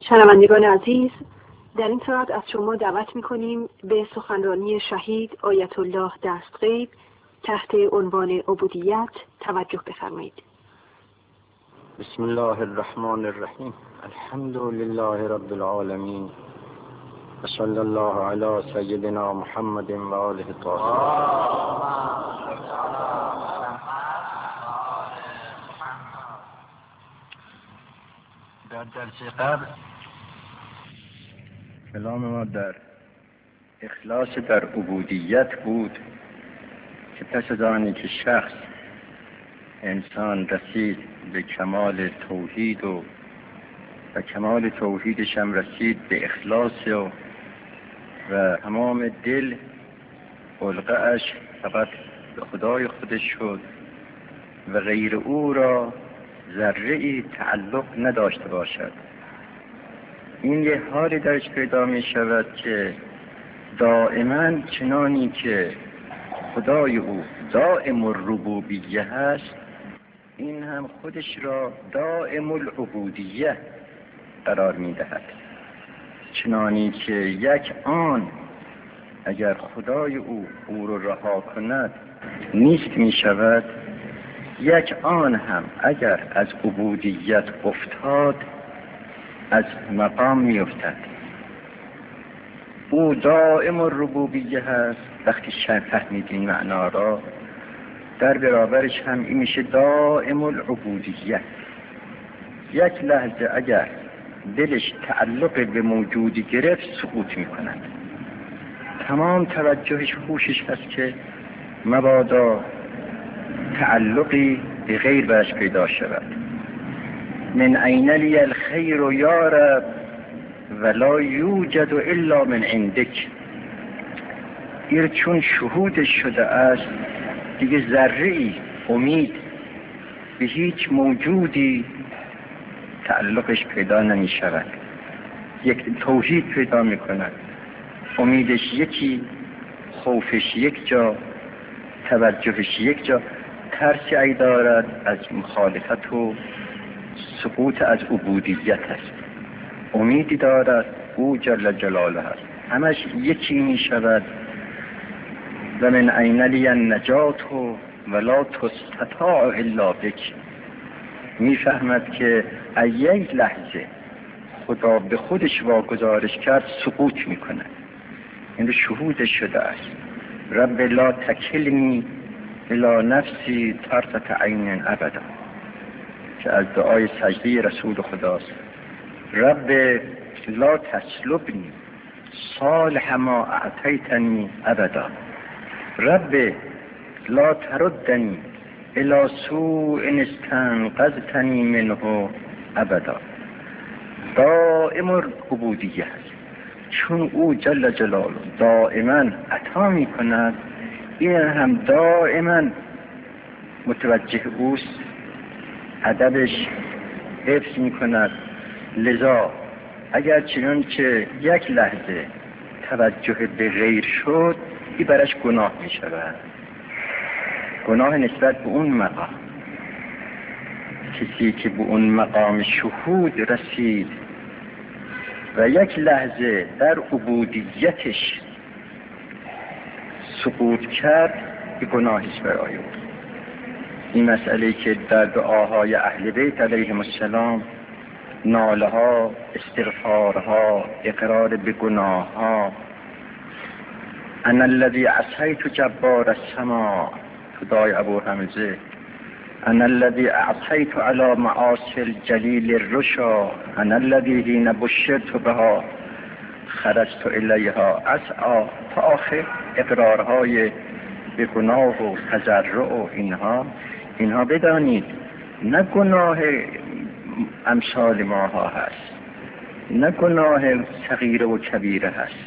شنوندگان عزیز، در این ساعت از شما دعوت می‌کنیم به سخنرانی شهید آیت الله دستغیب تحت عنوان عبودیت توجه بفرمایید. بسم الله الرحمن الرحیم. الحمد لله رب العالمین و صلی الله علی سیدنا محمد و آله الطاهرین. در درس قبل کلام ما در اخلاص در عبودیت بود که پس از آنی که شخص انسان رسید به کمال توحید و کمال توحیدش هم رسید به اخلاص و تمام دل علقه‌اش فقط به خدای خودش شد و غیر او را ذره‌ای تعلق نداشته باشد. این یه حالی درش پیدا می شود که دائما چنانی که خدای او دائم الربوبیه هست، این هم خودش را دائم العبودیه قرار می دهد. چنانی که یک آن اگر خدای او رو رها کند نیست می شود، یک آن هم اگر از عبودیت افتاد از مقام می افتد. او دائم الربوبیه هست. وقتی فهمید این معنا را، در برابرش هم این میشه دائم العبودیه. یک لحظه اگر دلش تعلق به موجودی گرفت سقوط می کند. تمام توجهش خوشش هست که مبادا تعلقی به غیر برش پیدا شود. من این لی الخیر یا رب ولا یوجد الا من عندک. این چون شهودش شده است دیگه ذره‌ای امید به هیچ موجودی تعلقش پیدا نمی شود. یک توحید پیدا می کند. امیدش یکی، خوفش یک جا، توجهش یک جا. ترسی ای دارد از مخالفت و سقوط از عبودیت است. امیدی دارد او جل جلاله است. همش یکی می شود. و من این لی النجات ولا تستطاع الا بک. می فهمد که یک لحظه خدا به خودش واگذارش کرد سقوط می کند. این شهودش شده است. رب لا تکلنی الی نفسی طرفة عین ابدا، که از دعای سجده رسول خداست. رب لا تسلبنی صالح ما اعطیتنی ابدا. رب لا تردنی الی سوء استنقذتنی منه ابدا. دائم العبودیه است. چون او جل جلاله دائما عطا می کند، این هم دائما متوجه اوست، ادبش حفظ می کند. لذا اگر چنان که یک لحظه توجه به غیر شد، این برش گناه می شود. گناه نسبت به اون مقام. کسی که به اون مقام شهود رسید و یک لحظه در عبودیتش سقوط کرد، این گناهیست برای او. این مسئله که در دعاهای اهل بیت علیهم السلام، ناله ها، استغفارها، اقرار به گناه ها، انا الذی عصیت جبار السماء، دعای ابو حمزه، انا الذی اعطیت علی معاصی الجلیل الرشا، انا الذی حین بشرت بها خرجت الیها اسعی، تا آخر اقرارهای به گناه و تضرع و اینها بدانید نه گناه امثال ماها هست، نه گناه صغیره و کبیره هست.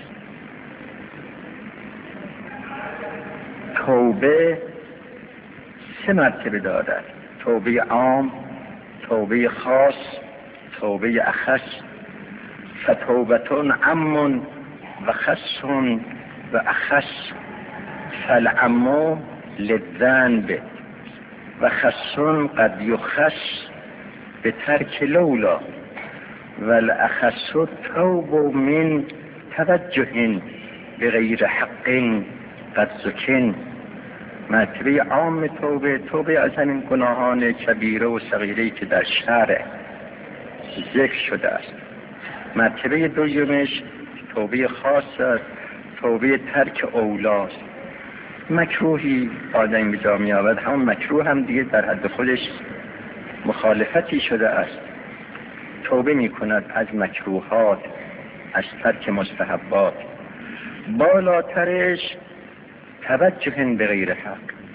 توبه 3 مرتبه دارد: توبه عام، توبه خاص، توبه اخص. فتوبتون عم و خص و اخص. فالعم للذنب و خص قد یخص به ترک لولا. والاخص توب من توجه به غیر حق قد سکن. مرتبه عام توبه از همین گناهان کبیره و صغیره‌ای که در شرع ذکر شده است. مرتبه دومش توبه خاص است، توبه ترک اولاست. مکروهی آدم به جا می آورد، همون مکروه هم دیگه در حد خودش مخالفتی شده است. توبه می کند از مکروهات، از ترک مستحبات. بالاترش توجه به غیر حق.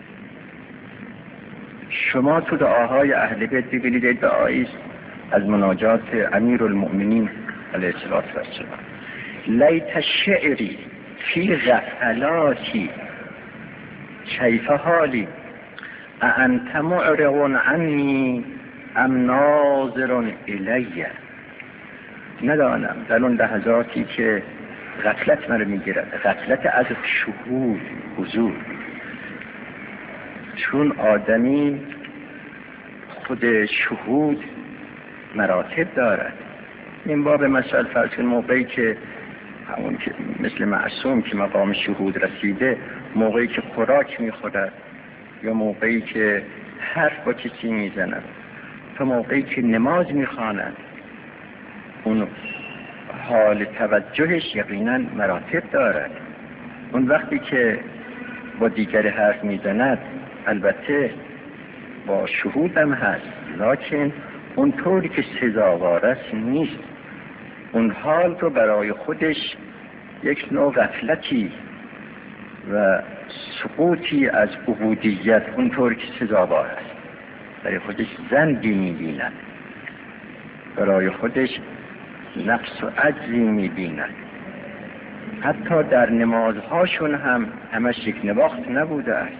شما تو دعاهای اهل بیت ببینید دعایی است از مناجات امیرالمؤمنین علیه الصلاة والسلام: لیت شعری فی غفلاتی کیف حالی انت معرض عنی ام ناظر الی. ندانم در اون لحظاتی که غفلت من رو میگیرد، غفلت از شهود حضور، چون آدمی خود شهود مراتب دارد. این باب مثال فرض موقعی که همون که مثل معصوم که مقام شهود رسیده، موقعی که خوراک میخورد یا موقعی که حرف با کسی میزند تا موقعی که نماز میخواند، اون حال توجهش یقینا مراتب دارد. اون وقتی که با دیگر حرف میزند البته با شهود هم هست، لکن اون طوری که سزاوار است نیست. اون حال رو برای خودش یک نوع غفلتی و سقوطی از عبودیت اون طوری که سزاوار است برای خودش ذنبی میبیند، برای خودش نقص و عجزی میبیند. حتی در نمازهاشون هم همش یک نواخت نبوده است.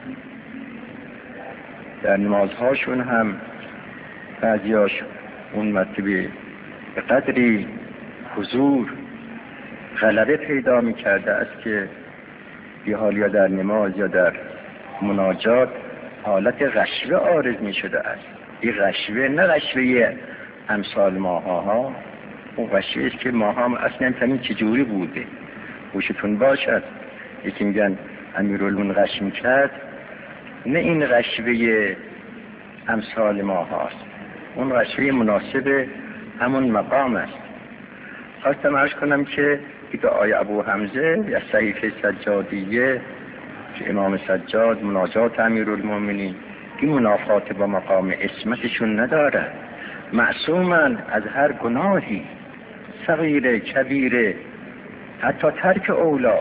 در نمازهاشون هم بعضیاش اون مرتبه به قدری حضور غلبه پیدا میکرده است که یه حال یا در نماز یا در مناجات حالت غشوه عارض میشده است. این غشوه نه غشوه امثال ماها، اون غشوه است که ماها هم اصلا همین چجوری بوده. خوشتون باشد یکی میگن امیرالمومنین غش میکرد، نه این غشوه امثال ماهاست، اون غشوه مناسب همون مقام است. خواستم عرض کنم که دعای ابو حمزه یا صحیفه سجادیه که امام سجاد مناجات امیرالمومنین این منافات با مقام عصمتشون نداره. معصومن از هر گناهی، صغیره کبیره، حتی ترک اولا،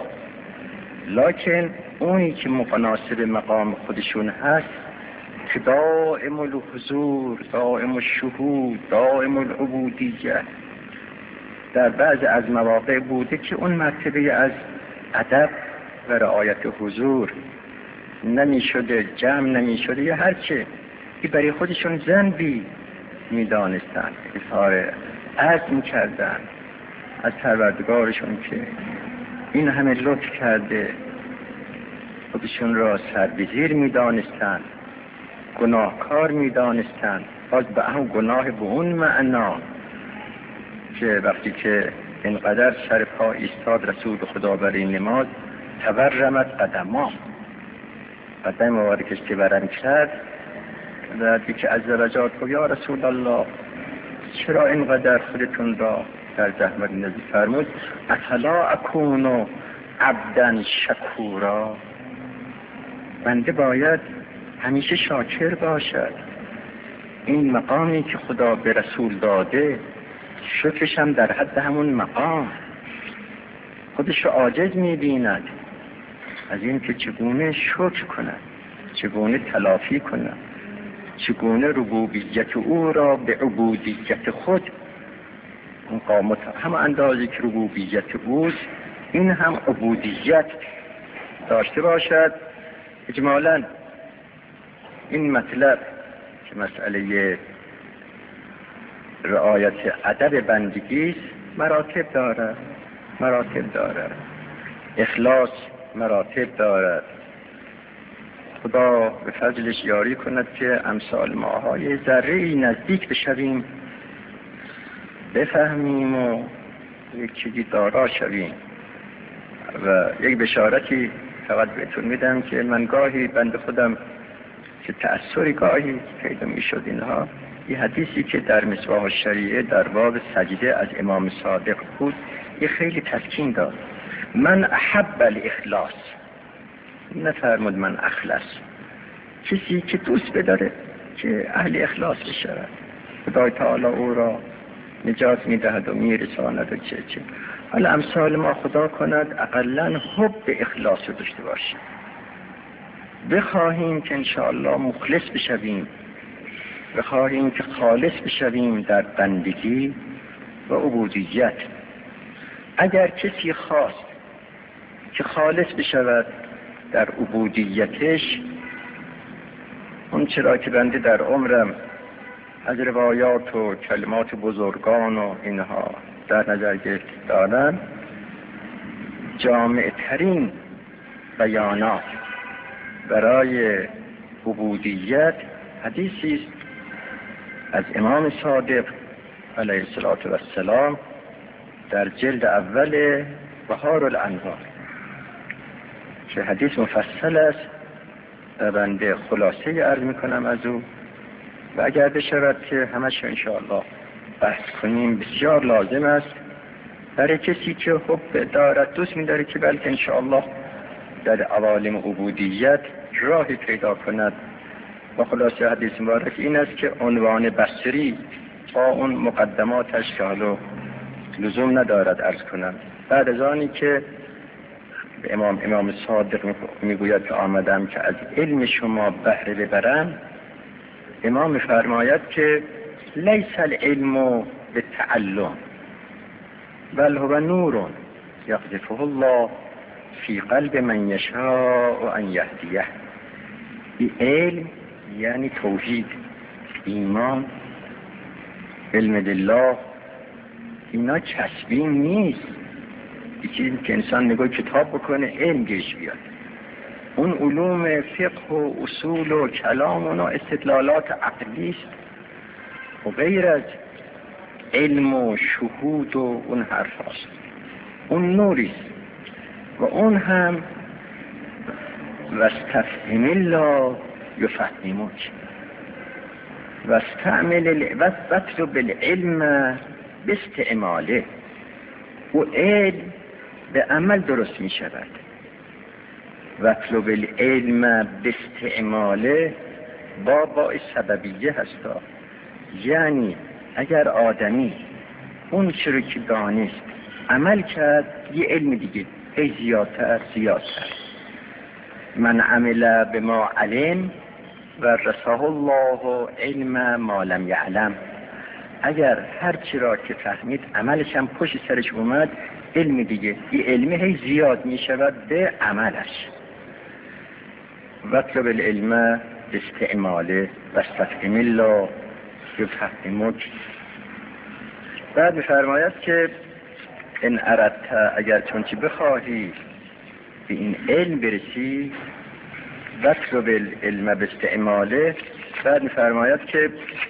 لکن اونی که مناسب مقام خودشون هست که دائم الحضور، دائم الشهود، دائم العبودیه. در بعض از مواقع بوده که اون مرتبه از ادب و رعایت حضور نمی شده، جمع نمی شده یا هرچه، که برای خودشون ذنبی می دانستن، اظهار عجز می کردن از پروردگارشون که این همه لطف کرده، خودشون را سربزیر می دانستن، گناهکار می دانستن. باز به هم گناه به اون معنا که وقتی که اینقدر سر پا ایستاد رسول خدا برای نماز، تورمت قدما، قدم مبارکش که برم کرد، وقتی که از درجات کو یا رسول الله چرا اینقدر خودتون را در زحمت نزدیک فرمود؟ افلا اکون عبدا شکورا، بنده باید همیشه شاکر باشد. این مقامی که خدا به رسول داده، شکرش هم در حد همون مقام. خودش رو عاجز می‌بیند از این که چگونه شکر کند، چگونه تلافی کند، چگونه ربوبیت او را به عبودیت خود اون قامت هم اندازه که ربوبیت اوست، این هم عبودیت داشته باشد. اجمالاً این مطلب که مسئله رعایت ادب بندگی است مراتب دارد، اخلاص مراتب دارد. خدا به فضلش یاری کند که امثال ماهای ذره نزدیک بشویم بفهمیم و یک چیزی دارا شویم. و یک بشارتی فقط بهتون میدم که من گاهی بنده خودم که تأثری گاهی پیدا میشد اینها، یه حدیثی که در مصباح الشریعه در باب سجده از امام صادق بود، یه خیلی تسکین داد. من احب الاخلاص، نفرمود من اخلص. کسی که دوست بداره که اهل اخلاص بشود، خدای تعالی او را نجات میدهد و میرساند و چه حالا امثال ما خدا کند اقلن حب اخلاص رو داشته باشیم، بخواهیم که انشاءالله مخلص بشویم، بخواهیم که خالص بشویم در بندگی و عبودیت. اگر کسی خواست که خالص بشود در عبودیتش، اون چرا که بنده در عمرم از روایات و کلمات بزرگان و اینها در نظر گرفت دارم، جامع ترین بیانات برای عبودیت حدیثی است از امام صادق علیه السلام در جلد اول بهار الانوار که حدیث مفصل است و بنده خلاصه عرض میکنم از او، و اگر بشود که همش انشاءالله بحث کنیم بسیار لازم است برای کسی که حب دارد، دوست می‌داره که بلکه انشاءالله در عوالم عبودیت راهی پیدا کند. و خلاصه حدیث مبارک این است که عنوان بصری با اون مقدماتش که حالا لزوم ندارد عرض کنم، بعد از آنی که امام صادق میگوید که آمدم که از علم شما بهره ببرم، امام می‌فرماید که لیس العلم بالتعلم بل هو نور یقذفه الله فی قلب من یشاء ان یهدیه. این علم یعنی توحید، ایمان، علم بالله، اینا کسبی نیست، یه چیزی که انسان نگاه کتاب بکنه علم گیش بیاد. اون علوم فقه و اصول و کلام و استدلالات عقلی است و غیر از علم و شهود و اون حرف هست، اون نوری است. و اون هم واستفهم الله یفهمک واستعمل واطلب العلم باستعماله. و علم به عمل درست می شود. واطلب العلم باستعماله باعث سببیه هستا، یعنی اگر آدمی اون چرا که دانست عمل کرد، یه علم دیگه ای زیادتر. من عمل به ما علم و رساه الله علم ما لم یعلم. اگر هر چرا که فهمید عملش هم پشت سرش اومد، علم دیگه، یه علمه هی زیاد می شود به عملش. واطلب العلم استعماله واستفهم الله یفهمک. بعد می‌فرماید که ان اردت، اگر چونچه بخواهی به این علم برسی، واطلب العلم باستعماله. بعد می‌فرماید که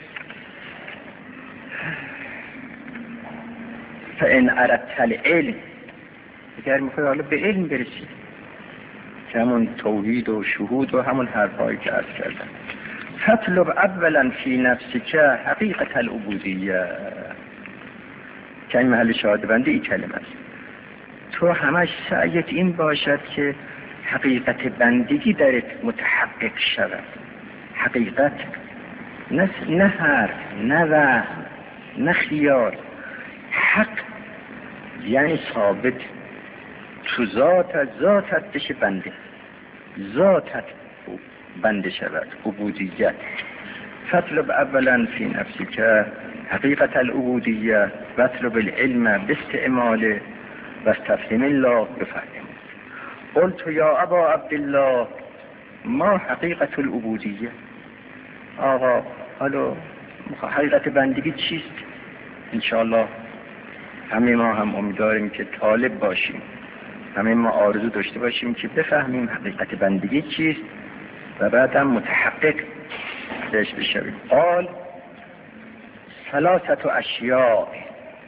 فان اردت العلم، اگر می‌خوای حالا به علم برسی که همون توحید و شهود و همون حرفایی که عرض کردم، فاطلب اولا فی نفسک حقیقت العبودیه، که این محل شاهد بنده این کلمه است. تو همش سعیت این باشد که حقیقت بندگی درت متحقق شود. حقیقت، نه حرف، نه وهم، نه خیال. حق یعنی ثابت، تو ذاتت بشه بنده، ذاتت بنده شود، عبودیت. فاطلب اولا فی نفسک حقیقت العبودیه واطلب العلم باستعماله واستفهم الله یفهمک. قلت یا ابا عبدالله ما حقیقت العبودیه؟ آقا حالا حقیقت بندگی چیست؟ انشاءالله همه ما هم امیدواریم که طالب باشیم، همه ما آرزو داشته باشیم که بفهمیم حقیقت بندگی چیست و بعد هم متحقق بهش بشویم. قال ثلاثه اشیاء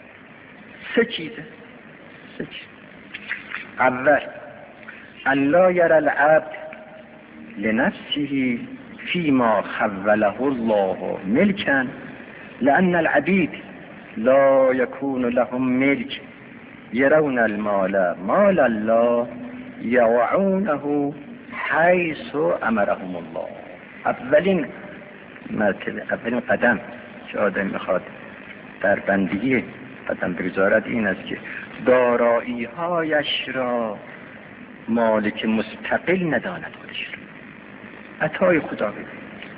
سه چیزه. اول ان لا یرى العبد لنفسه فيما خوله الله ملكا لأن العبيد لا يكون لهم ملك يرون المال مال الله يوعونه حيث امرهم الله. اولین مرتبه، اولین قدم که آدم میخواد در بندگی قدم بگذارد این است که دارایی هایش را مالک مستقل نداند خودش را. عطای خدا ببیند،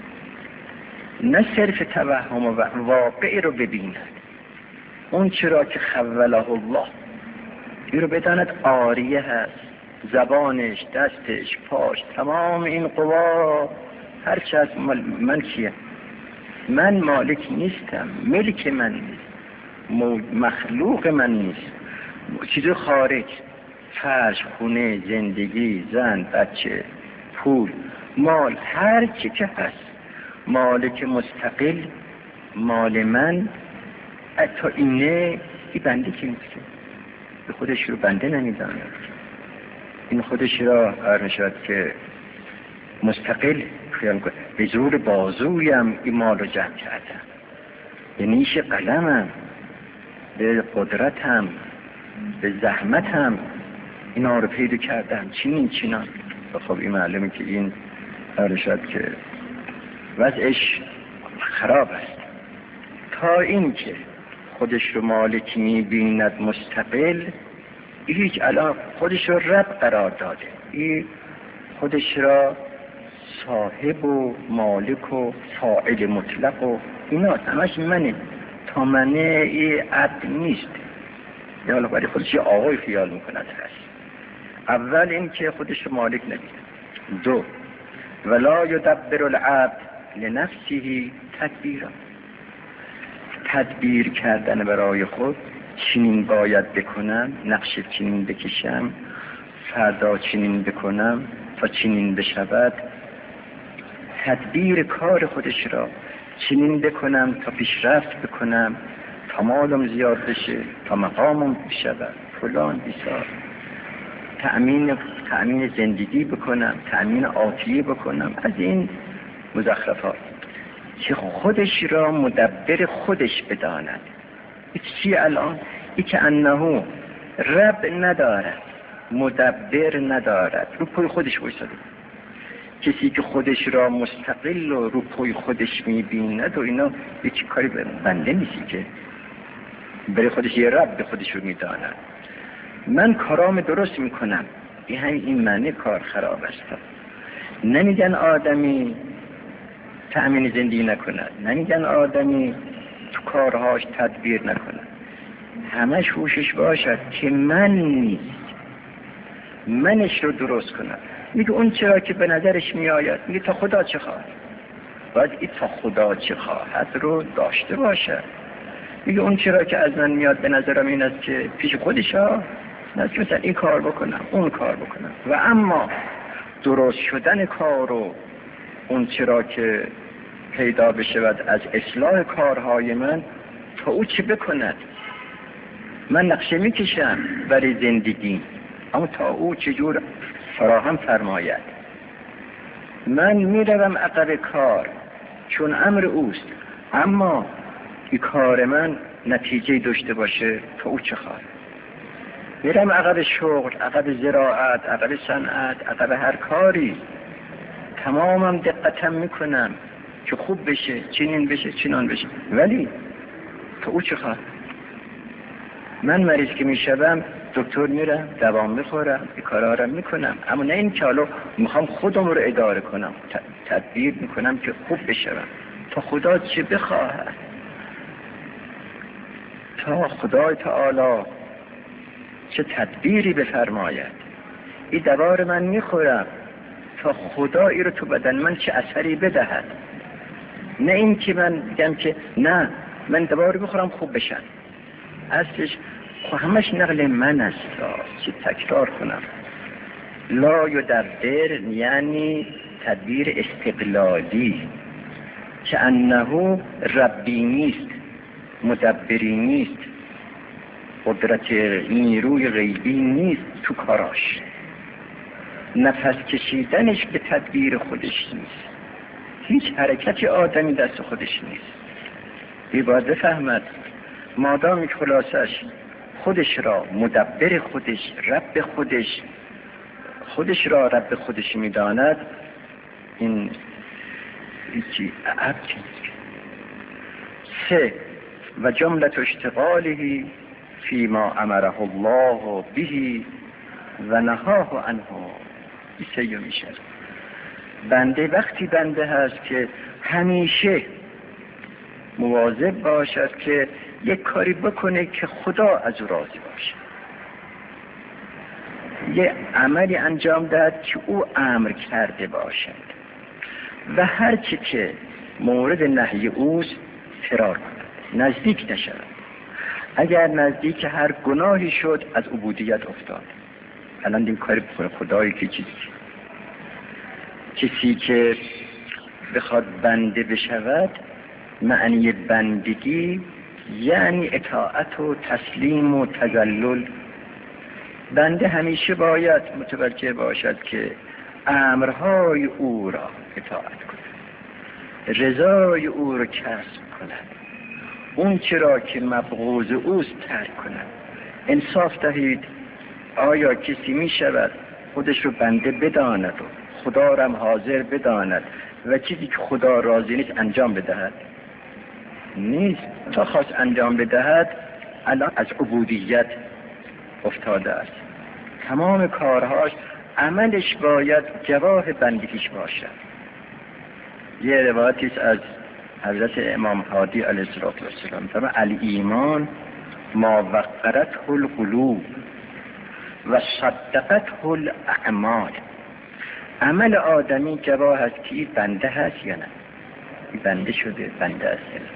نه صرف توهم و واقعی رو ببیند، اون چرا که خوله الله این رو بداند عاریه هست، زبانش، دستش، پاش، تمام این قوا هرچی از من کیه؟ من مالک نیستم، ملک من نیست، مخلوق من نیست. چیز خارج، فرش، خونه، زندگی، زن، بچه، پول، مال، هر چی که هست مالک مستقل مال من. تا اینه این بنده که نیست، به خودش رو بنده نمیداند، این خودش را هر که مستقل خیال کنه. به زور بازویم این مال رو جمع کردم، به نیش قلمم، به قدرتم، به زحمتم اینا رو پیدا کردم، چینان. خب این معلومه که این هر که وضعش خراب است. تا این که خودش رو مالک می‌بیند مستقل، هیچ الان خودش رو رب قرار داده، این خودش را صاحب و مالک و فاعل مطلق و اینا همش منه، تا منه این عبد نیست. یا حالا برای خودش آقای خیال میکند هست. اول این که خودش رو مالک ندید. دو، ولا یدبر العبد لنفسه تدبیرا، تدبیر کردن برای خود، چنین باید بکنم، نقش چنین بکشم، فردا چنین بکنم تا چنین بشود. تدبیر کار خودش را چنین بکنم تا پیشرفت بکنم، تا مالم زیاد بشه، تا مقامم بشود، فلان بیسار. تأمین زندگی بکنم، تأمین آتیه بکنم، از این مزخرفات. که خودش را مدبر خودش بداند. این چی الان؟ این که انه رب ندارد، مدبر ندارد، رو پای خودش بایستاده. کسی که خودش را مستقل و رو پای خودش میبیند و اینا یکی کاری بنده نیستی که برای خودش یه رب به خودش رو میداند. من کارام درست میکنم، این معنی کار خراب است. نمیگن آدمی تأمین زندگی نکند، نمیگن آدمی تو کارهاش تدبیر نکند، همش هوشش باشد که من نیست، منش رو درست کنم. میگه اون چرا که به نظرش میآید، میگه تا خدا چه خواهد، باید این تا خدا چه خواهد رو داشته باشد. میگه اون چرا که از من میاد به نظرم این است که پیش خودش ها نه که مثلا این کار بکنم اون کار بکنم. و اما درست شدن کار و اون چرا که پیدا بشود از اصلاح کارهای من، تا او چه بکند. من نقشه میکشم برای زندگی، اما تا او چجور فراهم فرماید. من میروم عقب کار چون امر اوست، اما این کار من نتیجه داشته باشه، تا او چه خواهد. میرم عقب شغل، عقب زراعت، عقب صنعت، عقب هر کاری، تمامم دقتم میکنم که خوب بشه، چنین بشه، چنان بشه، ولی تا او چه خواهد. من مریض که میشم دکتر میرم، دوام میخورم، این کارا رو میکنم، اما نه این که حالا میخوام خودم رو اداره کنم، تدبیر میکنم که خوب بشم، تا خدا چه بخواهد، تا خدای تعالی چه تدبیری بفرماید. این دوار من میخورم تا خدا ای رو تو بدن من چه اثری بدهد. نه این که من بگم که نه من دوار بخورم خوب بشن، اصلش همش نقل من است. چه تکرار کنم، لا یدبر یعنی تدبیر استقلالی، که انه ربی نیست، مدبری نیست. قدرت نیروی غیبی نیست تو کاراش، نفس کشیدنش به تدبیر خودش نیست، هیچ حرکتی آدمی دست خودش نیست. باید بفهمد مادام که خلاصش خودش را مدبر خودش، رب خودش را رب خودش میداند، این هیچی عب نیست. 3 و جملت اشتغاله فيما امره الله به و نهاه عنه. این 3 میشه. بنده وقتی بنده هست که همیشه مواظب باشد که یک کاری بکنه که خدا از او راضی باشه، یه عملی انجام دهد که او امر کرده باشد و هر چی که مورد نهی اوست فرار کند، نزدیک نشود. اگر نزدیک هر گناهی شد از عبودیت افتاد. الان این کاری بکنه خدایی که کسی که بخواد بنده بشود، معنی بندگی یعنی اطاعت و تسلیم و تذلل. بنده همیشه باید متوجه باشد که امرهای او را اطاعت کند، رضای او را کسب کند، اون چرا که مبغوض اوست ترک کند. انصاف دهید، آیا کسی می شود خودش رو بنده بداند و خدا را هم حاضر بداند و چیزی که خدا راضی نیست انجام بدهد؟ نیست. تا خواست انجام بدهد الان از عبودیت افتاده است. تمام کارهاش عملش باید جواه بندگیش باشد. یه روایتی است از حضرت امام هادی علیه السلام، فرمود الایمان ما وقرته القلوب و صدقته الاعمال. عمل آدمی جواه است که این بنده هست یا نه، این بنده شده، بنده است یا نه.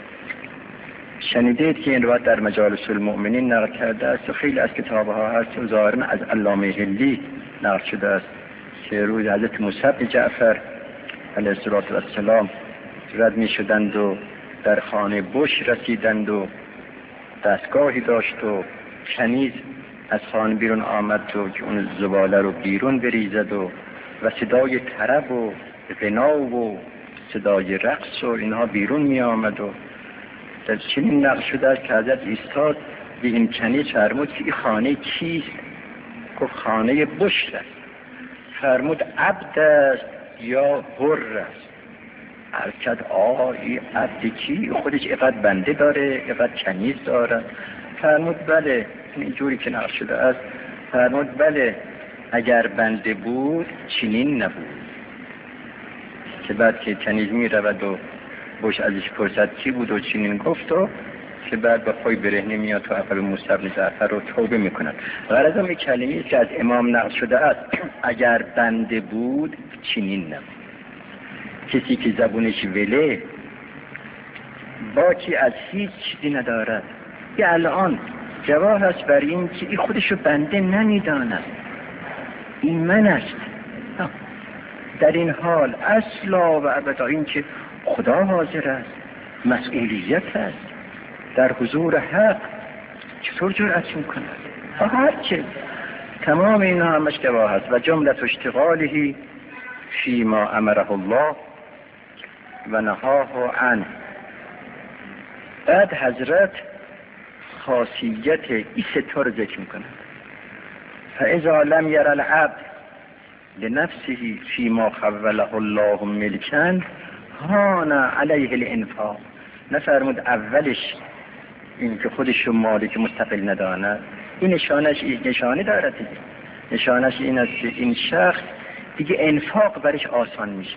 شنیدید که این روایت در مجالس المؤمنین نقل کرده است و خیلی از کتابها هست و ظاهراً از علامه هلی نقل شده است که روی حضرت موسی بن جعفر علیه السلام رد می شدند و در خانه بش رسیدند و دستگاهی داشت و کنیز از خانه بیرون آمد و که اون زباله رو بیرون بریزد و صدای طرب و غنا و صدای رقص و اینها بیرون می آمد و در چنین نقل شده است که حضرت ایستاد به این کنیز فرمود که این خانه کیست؟ گفت خانه بشر است. فرمود عبد است یا حر است؟ عرض این عبد کی؟ خودش اینقدر بنده داره، اینقدر کنیز داره؟ فرمود بله، اینجوری که نقل شده است. فرمود بله، اگر بنده بود چنین نبود. که بعد که کنیز می رود و بش ازش پرسد کی بود و چنین گفت و که بعد به پای برهنه میاد تو عقب موسی بن جعفر رو توبه میکند. غرض این کلمه‌ای که از امام نقل شده است اگر بنده بود چنین نبود. کسی که زبونش وله باکی از هیچ چیزی ندارد، یه الان جواب هست بر این که این خودشو بنده نمیداند، این من است. در این حال اصلا و ابدا این که خدا حاضر است، مسئولیت است، در حضور حق چطور جرأت میکند؟ هرچه تمام اینا همش جواب هست. و جملت اشتغاله فيما امره الله و نهاه عنه. بعد حضرت خاصیت این 3 رو ذکر میکنه. فاذا لم یر العبد لنفسه فيما خوله الله ملکا هان علیه الانفاق. نفرمود اولش این که خودش رو مالک مستقل نداند، این نشانه دارد دیگه. نشانش این است که این شخص دیگه انفاق برش آسان میشه.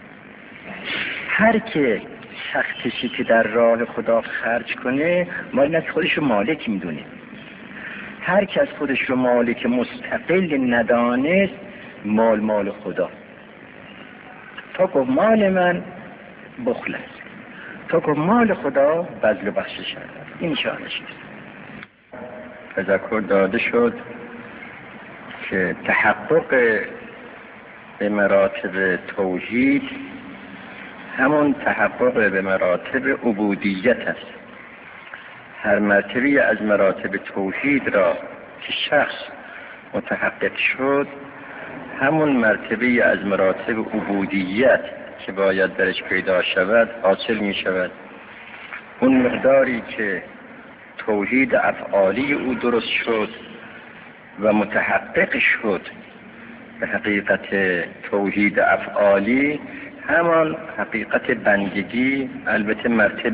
هر که سختشی که در راه خدا خرج کنه مال از خودش رو مالک میدونه. هر که از خودش رو مالک مستقل ندانست مال خدا. تا گفت مال من بخل است، تا گفت مال خدا بذل و بخشش است. این شانش است. تذکر داده شد که تحقق به مراتب توحید همون تحقق به مراتب عبودیت است. هر مرتبه از مراتب توحید را که شخص متحقق شد، همون مرتبه از مراتب عبودیت که باید درش پیدا شود حاصل می شود. اون مقداری که توحید افعالی او درست شد و متحقق شد به حقیقت توحید افعالی، همان حقیقت بندگی، البته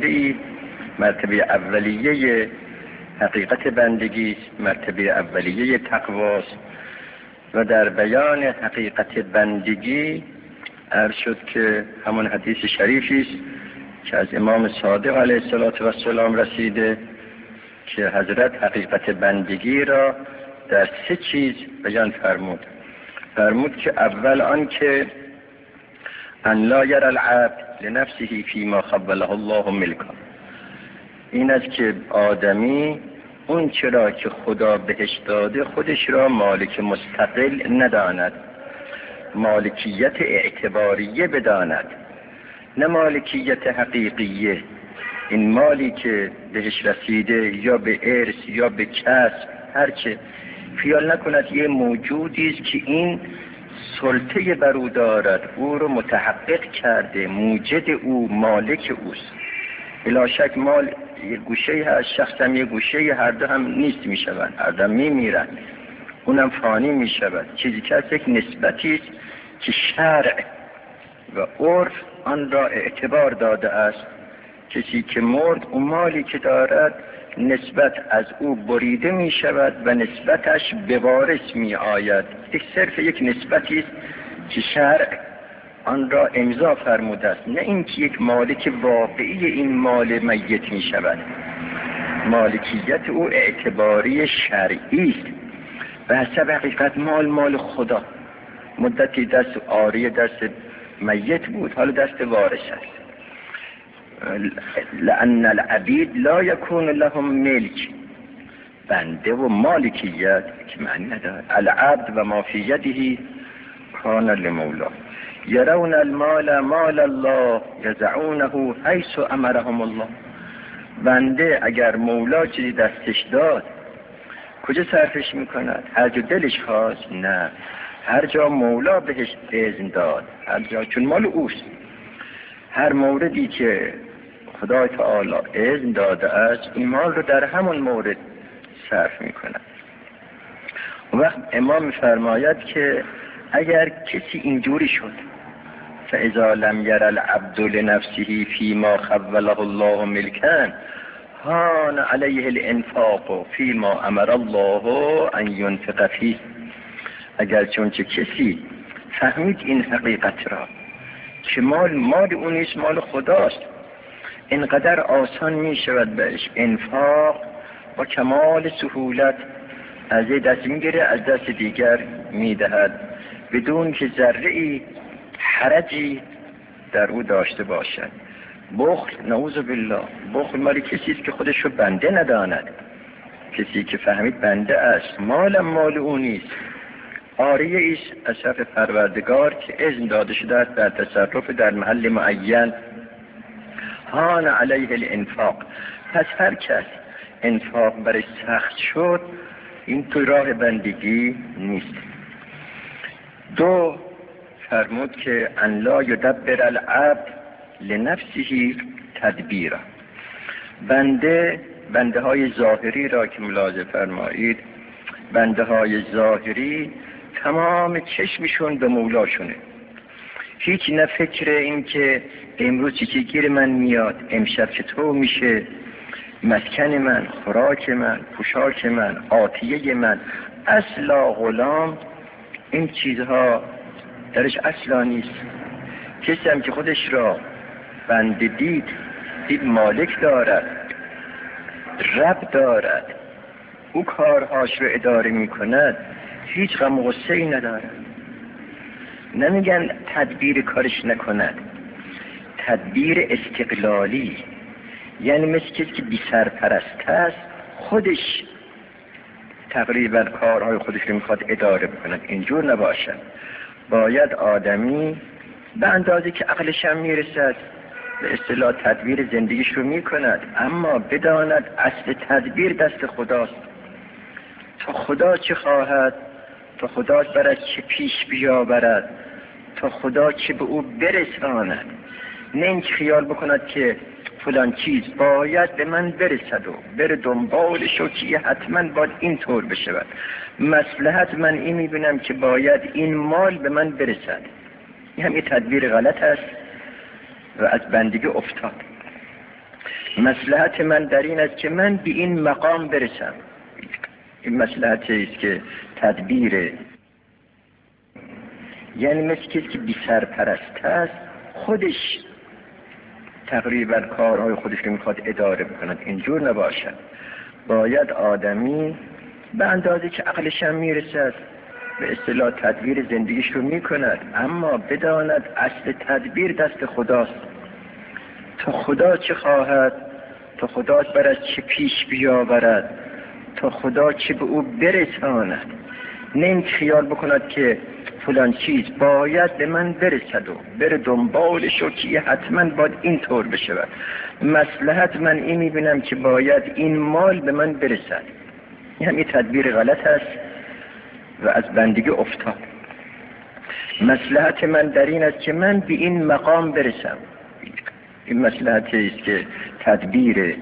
مرتبه اولیه حقیقت بندگی، مرتبه اولیه تقواست. و در بیان حقیقت بندگی عرض شد که همون حدیث شریفی است که از امام صادق علیه السلام رسیده که حضرت حقیقت بندگی را در 3 چیز بیان فرمود که اول آن که ان لا یری العبد لنفسه فیما خوله الله ملکا، این است که آدمی اون چرا که خدا بهش داده خودش را مالک مستقل نداند، مالکیت اعتباریه بداند، نه مالکیت حقیقیه. این مالی که بهش رسیده یا به ارث یا به کسب هرچه، خیال نکند یه موجودی است که این سلطه بر او دارد، او رو متحقق کرده، موجد او، مالک اوست. بلا شک مال یه گوشه هست، شخص هم یه گوشه، هر دو هم نیست میشوند، هر دو میمیرن، اونم فانی میشود. چیزی که از یک نسبتی است که شرع و عرف آن را اعتبار داده است. کسی که مرد، اون مالی که دارد نسبت از او بریده می شود و نسبتش به وارث می آید. صرف یک نسبتی است که شرع آن را امضا فرموده است، نه اینکه یک مالک واقعی این مال میت می شود. مالکیت او اعتباری شرعی است و حسب حقیقت مال خدا. مدتی دست آری دست میت بود، حالا دست وارث است. لأن العبید لا یکون لهم ملک، بنده و مالکیت که معنی نداره. العبد و ما فی یده کان لمولا، یرون المال مال الله یزعونه حیث امرهم الله. بنده اگر مولا چیزی دستش داد کجا صرفش میکند؟ هر جا دلش خواست؟ نه، هر جا مولا بهش اذن داد، هر جا، چون مال اوست. هر موردی که خدای تعالی اذن داده است، این مال رو در همون مورد صرف میکند. وقت امام فرماید که اگر کسی اینجوری شد، فاذا لم یر العبد لنفسه فیما خوله الله ملکا هان علیه الانفاق فیما امر الله ان ینفق فیه. اگر چونچه کسی فهمید این حقیقت را که مال اون نیست، مال خداست، اینقدر آسان می شود بهش انفاق با کمال سهولت از دست میگیره، از دست دیگر میدهد بدون که ذره‌ای حرجی در او داشته باشد. بخل، نعوذ بالله، بخل مال کسی است که خودش رو بنده نداند. کسی که فهمید بنده است، مالم مال او نیست، عاریه ایست از طرف پروردگار که اذن داده شده است در تصرف در محل معین. هان علیه الانفاق. پس هر کس انفاق برای سخت شد، این تو راه بندگی نیست. 2 فرمود که ان لا یدبر العبد لنفسه تدبیرا. بنده های ظاهری را که ملاحظه فرمایید، بنده های ظاهری تمام چشمشون به مولاشونه، هیچ نه فکر این که امروز چی گیر من میاد، امشب چطور میشه، مسکن من، خوراک من، پوشاک من، عاطیه من، اصلا غلام این چیزها درش اصلا نیست. کسی هم که خودش را بنده دید مالک دارد، رب دارد، او کارهاش رو اداره میکند، هیچ غم و غصه ای ندارد. نمیگن تدبیر کارش نکند، تدبیر استقلالی، یعنی مثل کسی که بی سرپرست است، خودش تقریبا کارهای خودش رو میخواد اداره بکند. اینجور نباشد. باید آدمی به اندازه که عقلش هم میرسد به اصطلاح تدبیر زندگیش رو میکند، اما بداند اصل تدبیر دست خداست. تا خدا چه خواهد، تا خدا برد چه پیش بیاورد، تا خدا چه به او برساند. نه اینکه خیال بکند که فلان چیز باید به من برسد و بره دنبالش و که حتما باید این طور بشود. مصلحت من این میبینم که باید این مال به من برسد. این هم یه تدبیر غلط است و از بندگی افتاد. مصلحت من در این است که من به این مقام برسم. این مصلحتی است که تدبیر، یعنی مثل کسی که بی سرپرست است، خودش تقریبا کارهای خودش رو میخواد اداره بکند. اینجور نباشد. باید آدمی به اندازه که عقلش هم میرسد به اصطلاح تدبیر زندگیش رو میکند، اما بداند اصل تدبیر دست خداست. تا خدا چه خواهد، تا خدا برد چه پیش بیاورد، تا خدا چه به او برساند. نه این خیال بکند که فلان چیز باید به من برسد و بره دنبالش و که حتما باید این طور بشود. مصلحت من این میبینم که باید این مال به من برسد. این هم یه تدبیر غلط است و از بندگی افتاد. مصلحت من در این است که من به این مقام برسم. این مصلحتی است که تدبیر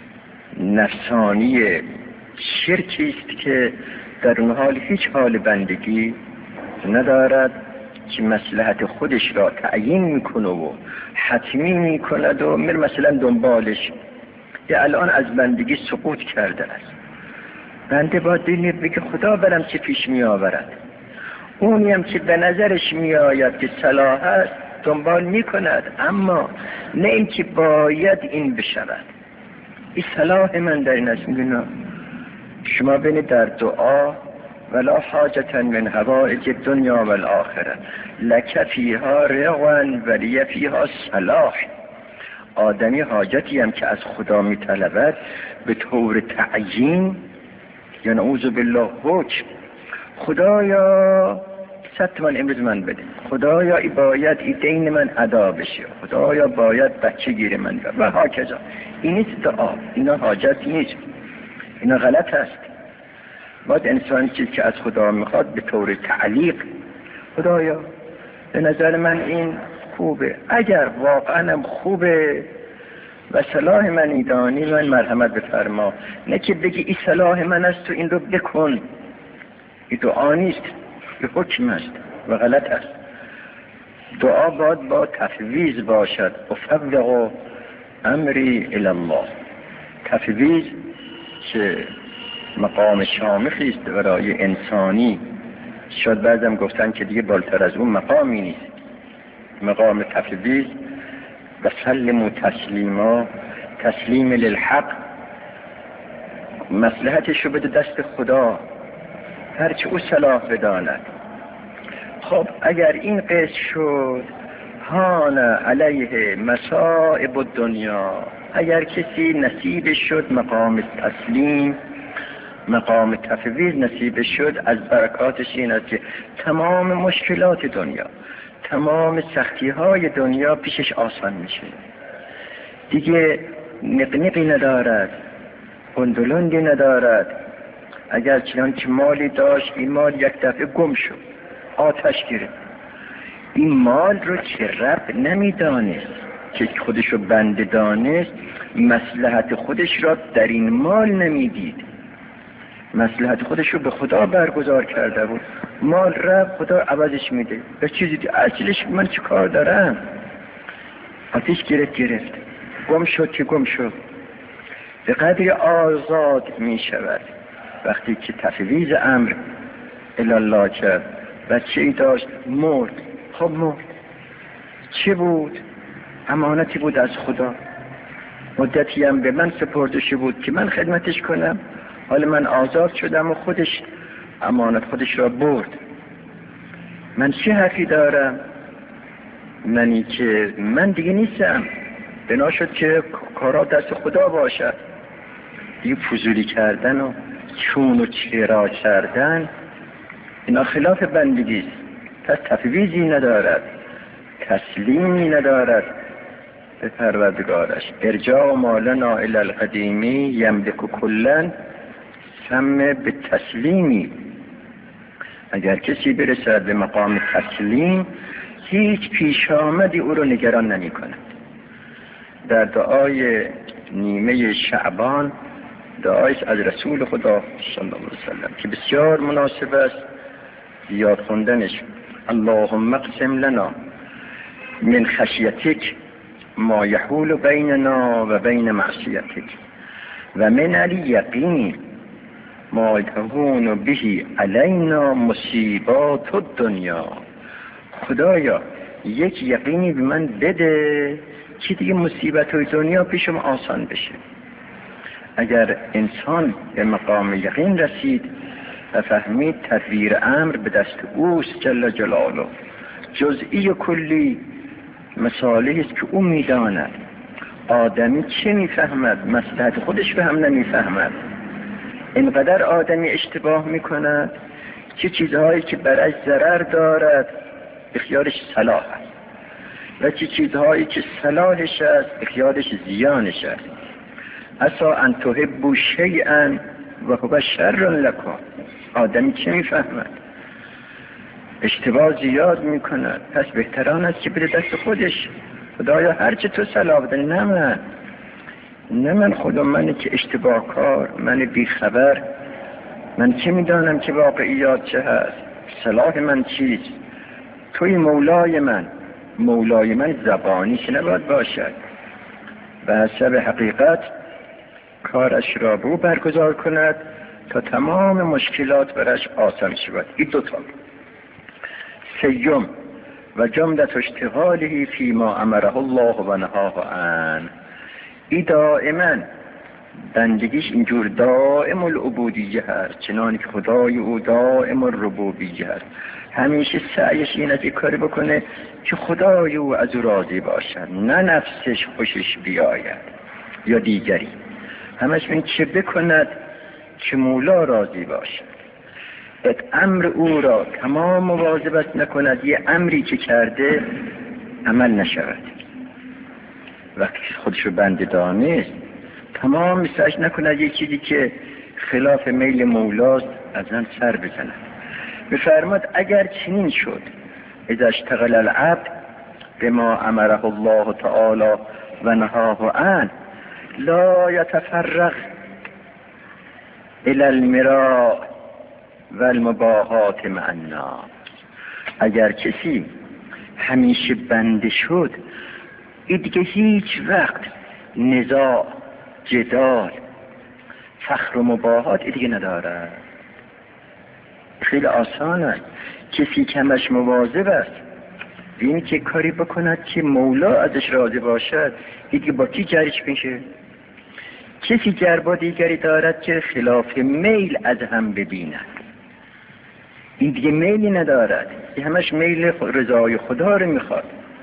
نفسانی شرکی است که در اون حال هیچ حال بندگی ندارد، که مصلحت خودش را تعیین میکنه و حتمی میکند و مثلا دنبالش. یا الان از بندگی سقوط کرده است. بنده باید ببینید بگه خدا برم چه پیش می آورد. اونی هم که به نظرش می آید که صلاح است دنبال می کند، اما نه این که باید این بشود. این صلاح من در این است. میگه شما بینید در دعا ولا حاجة من حوائج الدنیا والآخره لک فیها رغوا ولی فیها صلاح. آدمی حاجتی هم که از خدا می طلبد به طور تعیین، یا نعوذ بالله حکم، خدایا 100 تومن امروز من بده، خدایا ای باید ای دین من ادا بشه، خدایا باید بچه گیر من بده و هاکذا. این نیست دعا، اینا حاجت نیست، اینا غلط است. باید انسان چیزی که از خدا میخواد به طور تعلیق، خدایا به نظر من این خوبه، اگر واقعا هم خوبه و صلاح من ایدانی من مرحمت بفرما. نه که بگی این صلاح من است تو این رو بکن. این دعا نیست، این حکم است و غلط است. دعا باید با تفویض باشد. افوض امری الی الله. تفویض که مقام شامخی است برای انسانی، شاید بعضم گفتن که دیگه بالاتر از اون مقامی نیست. مقام تفویض و سلموا تسلیما، تسلیم للحق، مصلحتش رو بده دست خدا، هرچه او صلاح بداند. خب اگر این قصد شد هان علیه مصائب الدنیا، اگر کسی نصیب شد مقام تسلیم، مقام تفویض نصیب شد، از برکاتش این است که تمام مشکلات دنیا، تمام سختی های دنیا پیشش آسان میشه. دیگه نقنقی ندارد، گندلندی ندارد. اگر چنانچه مالی داشت، این مال یک دفعه گم شد، آتش گرفت. این مال رو چه رب نمیدانست که خودش رو بنده دانست، مصلحت خودش را در این مال نمیدید، مصلحت خودش رو به خدا برگزار کرده بود. مال رب خدا عوضش میده به چیزی دی. اصلش من چه کار دارم؟ آتش گرفت، گم شد که گم شد. به قدر آزاد می شود وقتی که تفویض امر الی الله کرد. بچه ای داشت مرد، خب مرد، چه بود؟ امانتی بود از خدا، مدتی هم به من سپرده بود که من خدمتش کنم. حالا من آزاد شدم و خودش امانت خودش را برد. من چه حقی دارم؟ منی که من دیگه نیستم، بنا شد که کارا دست خدا باشد. دیگه فضولی کردن و چون و چرا کردن اینا خلاف بندگی است. پس تفویضی ندارد، تسلیمی ندارد. به پروردگارش ارجاع مالنا الی القدیمی یملک کلن سم به تسلیمی. اگر کسی برسد به مقام تسلیم هیچ پیش آمدی او رو نگران نمی کند. در دعای نیمه شعبان دعای از رسول خدا صلی الله علیه وسلم که بسیار مناسب است زیاد خوندنش: اللهم اقسم لنا من خشیتک ما یحول بیننا و بین معصیتک و من الیقین ما تهون به علینا مصیبات الدنیا. خدایا یک یقینی به من بده که دیگه مصیبت های دنیا پیشم آسان بشه. اگر انسان به مقام یقین رسید و فهمید تدبیر امر به دست اوست جل جلاله، جزئی و کلی مصالحی است که او میداند. آدمی چه میفهمد؟ مصلحت خودش به هم نمیفهمد. اینقدر آدمی اشتباه میکند که چیزهایی که برایش ضرر دارد اختیارش صلاح است و چیزهایی که صلاحش است اختیارش زیانش است. عسا ان تحبوا شیئا و هو شر لکم. آدمی چه میفهمد؟ اشتباه زیاد میکند. پس بهتران است که بده دست خودش. خدایا هرچه تو صلاح بده، نه من خدا، منی که اشتباه کار، من بیخبر، من چه میدانم که واقعیات چه هست، صلاح من چیست؟ توی مولای من زبانی که نباید باشد و حسب حقیقت کارش را به او برگزار کند تا تمام مشکلات برش آسان شود. این دوتا. سیوم و جملت اشتغاله فیما امره الله و نهاه عنه. این دائما بندگیش اینجور دائم العبودیه هست، چنانی که خدای او دائم الربوبیه هست. همیشه سعیش این از این کاری بکنه که خدای او از او راضی باشد، نه نفسش خوشش بیاید یا دیگری. همش این چه بکند که مولا راضی باشد. امر او را تمام مواظبت نکند یه امری که کرده عمل نشود. وقتی خودش رو بنده دانست تمام سعیش نکند یه چیزی که خلاف میل مولاست از آن سر بزند. بفرماد اگر چنین شد اذا اشتغل العبد بما امره الله تعالی و نهاه عنه لا يتفرغ الى المراء و المباهات مع الناس. اگر کسی همیشه بنده شد این دیگه هیچ وقت نزاع، جدال، فخر و مباهات دیگه نداره. خیلی آسانه. کسی که همش مواظب است این که کاری بکند که مولا ازش راضی باشد دیگه با کی جریش میشه؟ کسی جر با دیگری دارد که خلاف میل از هم ببیند این دیگه میلی ندارد، این همش میل رضای خدا رو میخواد.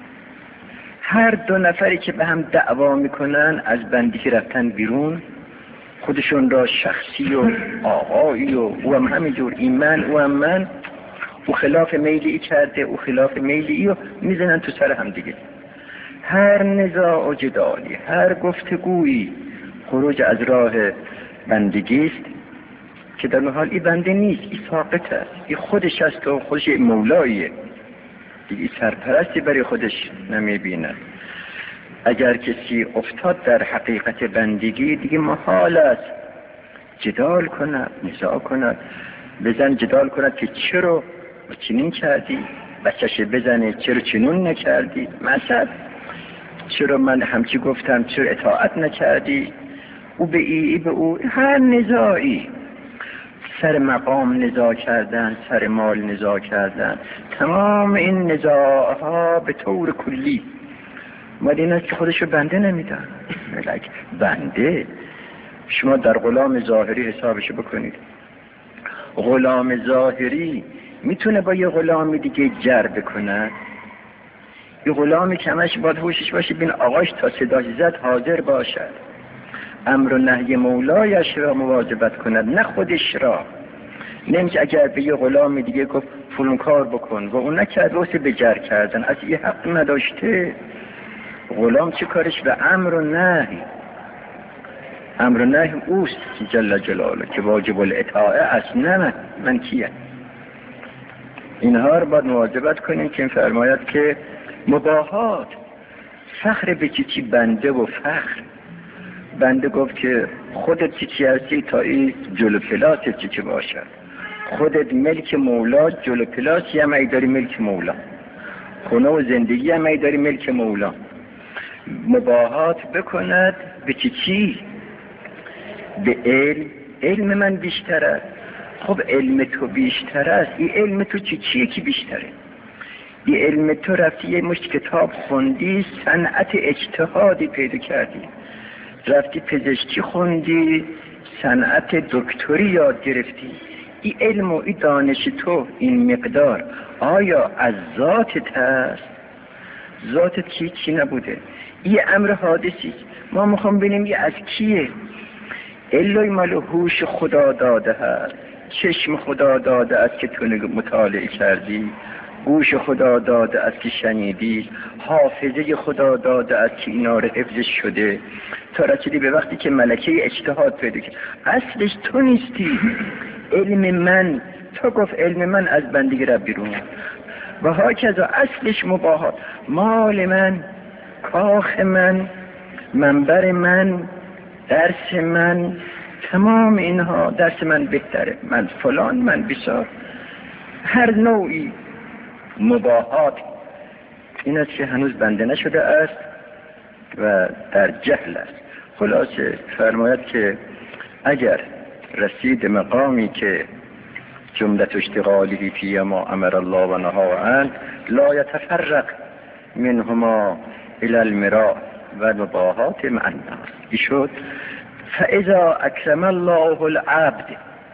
هر دو نفری که به هم دعوا میکنن از بندگی رفتن بیرون، خودشون را شخصی و آقایی و او هم همینجور، این من او هم من، او خلاف میلی کرده او خلاف میلی و میزنن تو سر هم دیگه. هر نزاع و جدالی، هر گفتگویی خروج از راه بندگی است که در حال این بنده نیست، این ساقط است، این خودش است و خودش مولاییه دیگه، سرپرستی برای خودش نمیبیند. اگر کسی افتاد در حقیقت بندگی دیگه محال است جدال کند، نزاع کند، بزن جدال کند که چرا چنین کردی، بچه‌ش بزنه چرا چنون نکردی، مثلا چرا من همچی گفتم چرا اطاعت نکردی، او به ای به او. هر نزاعی، سر مقام نزاع کردن، سر مال نزاع کردن، تمام این نزاعها به طور کلی مدینه که خودشو بنده نمیدن. بنده شما در غلام ظاهری حسابشو بکنید. غلام ظاهری میتونه با یه غلام دیگه جر بکنه؟ یه غلامی که همش باید هوشش باشه بین آقاش تا صداش زد حاضر باشد، امر و نهی مولایش را مواظبت کند نه خودش را. نمیشه اگر به یه غلام دیگه گفت فلان کار بکن و اون نکرد واسه به جر کردن، از یه حق نداشته. غلام چه کارش؟ به امر و نهی. امر و نهی اوست جل جلاله که واجب الاطاعه است، نه من کیه. اینها رو باید مواظبت کنیم که این فرماید که مباهات فخر به چی بنده و فخر. بنده گفت که خودت چی هستی تا این جلو پلات چی باشد. خودت ملک مولا، جلو پلاسی هم ای داری ملک مولا، خونه و زندگی هم ای داری ملک مولا. مباهات بکند به چی؟ به علم من بیشتر است. خب علم تو بیشتر است، این علم تو چیه که بیشتره؟ این علم تو رفتی یه مشت کتاب خوندی، صنعت اجتهادی پیدا کردی، رفتی پزشکی خوندی، صنعت دکتری یاد گرفتی. این علم و این دانش تو این مقدار آیا از ذاتت هست؟ ذاتت چی نبوده. این امر حادثی. ما میخوام ببینیم این از کیه. الهی مال هوش خدا داده هست، چشم خدا داده است که تو مطالعه کردی، گوش خدا داده است که شنیدی، حافظه خدا داده است که اینا رو حفظش شده تا رسیدی به وقتی که ملکه اجتهاد پیدا کرد. اصلش تو نیستی. علم من، تو گفت علم من از بندگی رب بیرون و هاکذا اصلش مباهات. مال من، کاخ من، منبر من، درس من، تمام اینها. درس من بهتره، من فلان، من بسار. هر نوعی مباهات این است که هنوز بنده نشده است و در جهل است. خلاصه فرماید که اگر رسید مقامی که جملت اشتغالی فی ما امر الله و نهی عنه لا یتفرق منهما الی المراء و مباهات مع الناس، ایشد فاذا اکرم الله العبد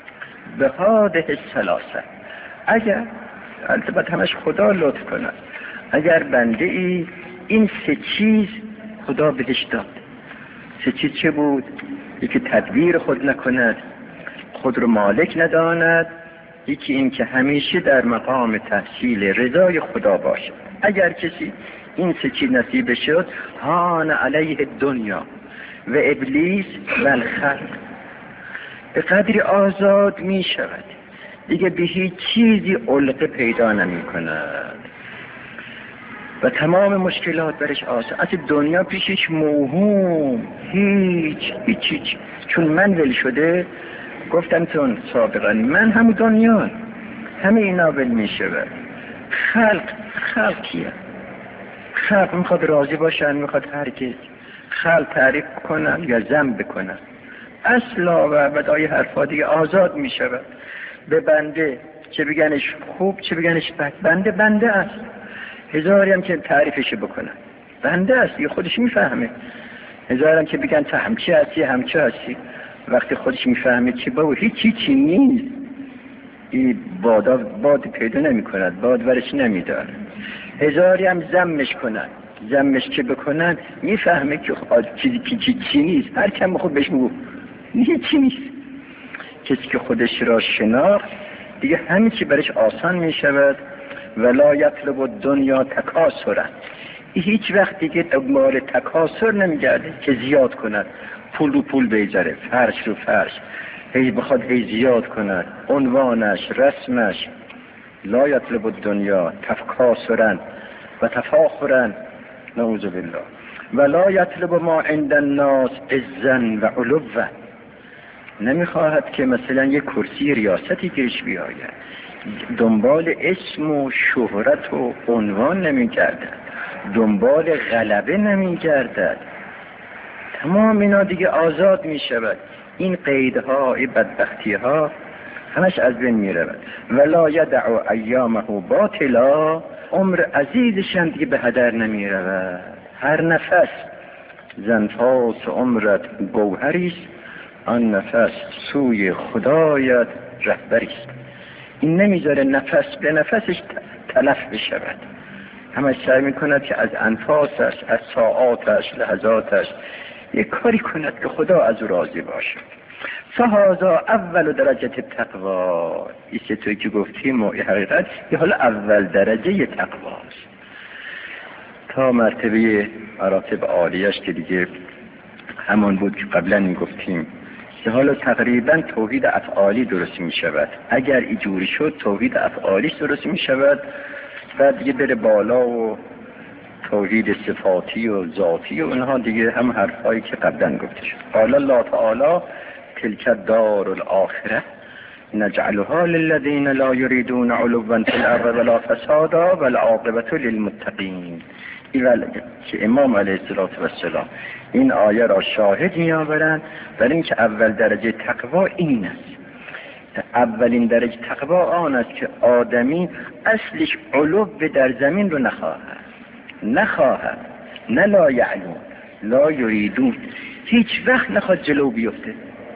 بهذه الثلاثه، اگر البته همش خدا لطف کند، اگر بنده ای این سه چیز خدا بهش داد. سه چیز چه بود؟ یکی تدبیر خود نکند، خود رو مالک نداند، یکی این که همیشه در مقام تحصیل رضای خدا باشد. اگر کسی این سه چیز نصیب شد، هان علیه دنیا و ابلیس و الخلق، به قدری آزاد می شود دیگه به هیچ چیزی علقه پیدا نمی کند و تمام مشکلات برش آسان. از دنیا پیشش موهوم، هیچ چون من ول شده. گفتم تون سابقا من همون دنیا، همه اینا ول می شود. خلق کیه؟ خلق میخواد راضی باشن، میخواد هرگز خلق تعریف کنن یا ذم بکنن. اصلا و بدای حرفا دیگه آزاد می شود. به بنده چه بگنش خوب چه بگنش بد، بنده است. هزاری هم که تعریفش بکنن، بنده است، یه خودش میفهمه. هزاری هم که بگن تا همچی هستی، وقتی خودش میفهمه که بابا هیچی نیست، این باد پیدا نمی کند، باد ورش نمیداره. هزاری هم ذمش کنن، ذمش که بکنن میفهمه که چیزی نیست. هر کم خود بهش میگو هیچی نیست. کسی که خودش را شناخت دیگه همه چی برش آسان می شود. ولا یطلب الدنیا تکاثرا، هیچ وقت دیگه دنبال تکاثر نمیگرده که زیاد کند، پول رو پول بیزاره، فرش رو فرش، بخواد زیاد کند عنوانش، رسمش. لا یطلب الدنیا تکاثرا و تفاخرا، نعوذ بالله. ولا یطلب ما عند الناس عزا و علوا، نمیخواهد که مثلا یک کرسی ریاستی گیرش بیاید، دنبال اسم و شهرت و عنوان نمیگردد، دنبال غلبه نمیگردد. تمام اینا دیگه آزاد میشود. این قیدها، این بدبختیها همش از بین میرود. ولا یدع ایامه باطلا، عمر عزیزشم دیگه به هدر نمیرود. هر نفس زنفاس عمرت گوهریست، آن نفس سوی خدایت رهبریست. این نمیذاره نفس به نفسش تلف بشود، همش سعی میکند که از انفاسش، از ساعاتش، لحظاتش یک کاری کند که خدا از او راضی باشه. فهذا اول درجه تقوا، این توی که گفتیم و حقیقت یه حالا اول درجه تقواست. تا مرتبه مراتب عالیش که دیگه همون بود که قبلا میگفتیم که حالا تقریبا توحید افعالی درست می شود. اگر اینجوری شد توحید افعالیش درست می شود، بعد دیگه بره بالا و توحید صفاتی و ذاتی و اونها دیگه هم حرفایی که قبلا گفته شد. قال الله تعالی تلک الدار الاخره نجعلها للذین لا یریدون علوا فی الارض ولا فسادا والعاقبة للمتقین. که امام علیه السلام این آیه را شاهد می آورند برای اینکه اول درجه تقوا این است. اولین درجه تقوا آن است که آدمی اصلش علو در زمین رو نخواهد، نه لا یعلون، لا یریدون، هیچ وقت نخواد جلو بیفته.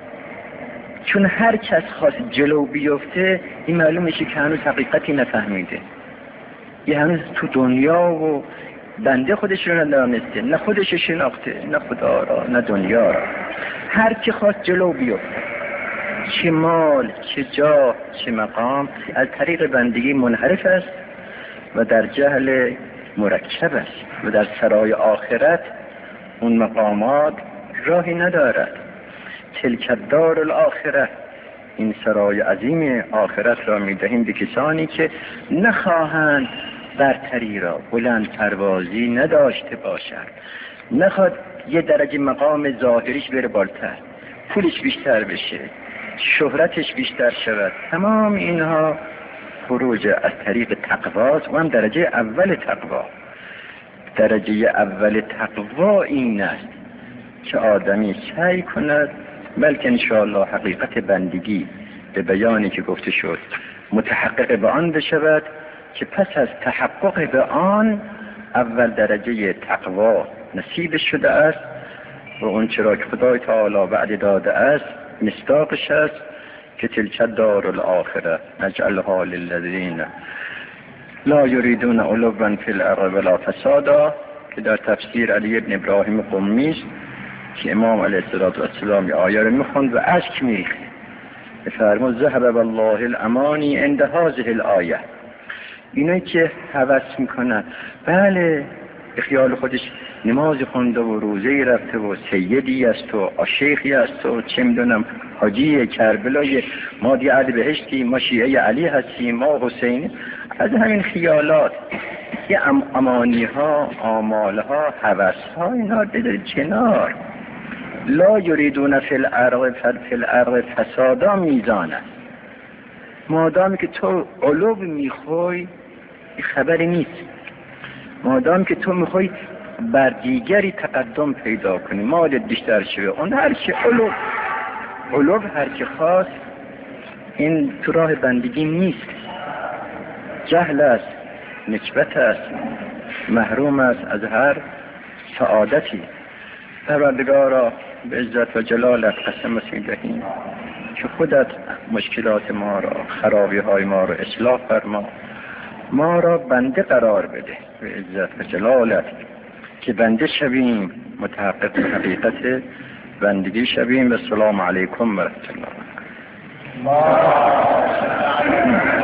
چون هر کس خواست جلو بیفته این معلوم میشه که هنوز حقیقتی نفهمیده، یه هنوز تو دنیا و بنده خودش رو ندانسته، نه خودش شناخته، نه خدا را نه دنیا را. هر کی خواست جلو بیفته، چه مال، چه جاه، چه مقام، از طریق بندگی منحرف است و در جهل مرکب است و در سرای آخرت اون مقامات راهی ندارد. تلک الدار الاخره، این سرای عظیم آخرت را میدهیم به کسانی که نخواهند برتری را، بلند پروازی نداشته باشد، نخواد یه درجه مقام ظاهریش بره بالاتر، پولش بیشتر بشه، شهرتش بیشتر شود. تمام اینها خروج از طریق تقواست و هم درجه اول تقوا. درجه اول تقوا این است که آدمی سعی کند، بلکه انشاءالله حقیقت بندگی به بیانی که گفته شد متحقق به آن بشود، که پس از تحقق به آن اول درجه تقوا نصیب شده است و اون چرا که خدای تعالی وعده داده است مصداقش است که تلک الدار الاخره نجعلها للذین لا یریدون علوا فی الارض ولا فسادا، که در تفسیر علی ابن ابراهیم قمی است که امام علیه السلام آیه رو میخوند و اشک میریخت. فرمود ذهب والله الامانی عند هذه الآیه. اینایی که هوس میکنن بله به خیال خودش نماز خونده و روزه رفته و سیدی است و شیخی است و چه میدونم حاجی کربلای، ما دی اهل بهشتی، ما شیعه علی هستیم، ما حسین. از همین خیالات یه امانی ها، آمال ها، هوس ها، اینا بذارید کنار. لا یریدون فی الارض فسادا میزانه. مادامی که تو علو میخوای خبری نیست، مادامی که تو میخوای بر دیگری تقدم پیدا کنی، مالت بیشتر شوه، اون هر چی علو هر چی خواست، این تو راه بندگی نیست، جهل است، نکبت است، محروم است از هر سعادتی. پروردگارا به عزت و جلالت قسم می‌دهیم که خودت مشکلات ما را، خرابی های ما را اصلاح فرما، ما را بنده قرار بده به عزت و جلالت، که بنده شویم، متحقق حقیقت بندگی شویم. و السلام علیکم و رحمت الله.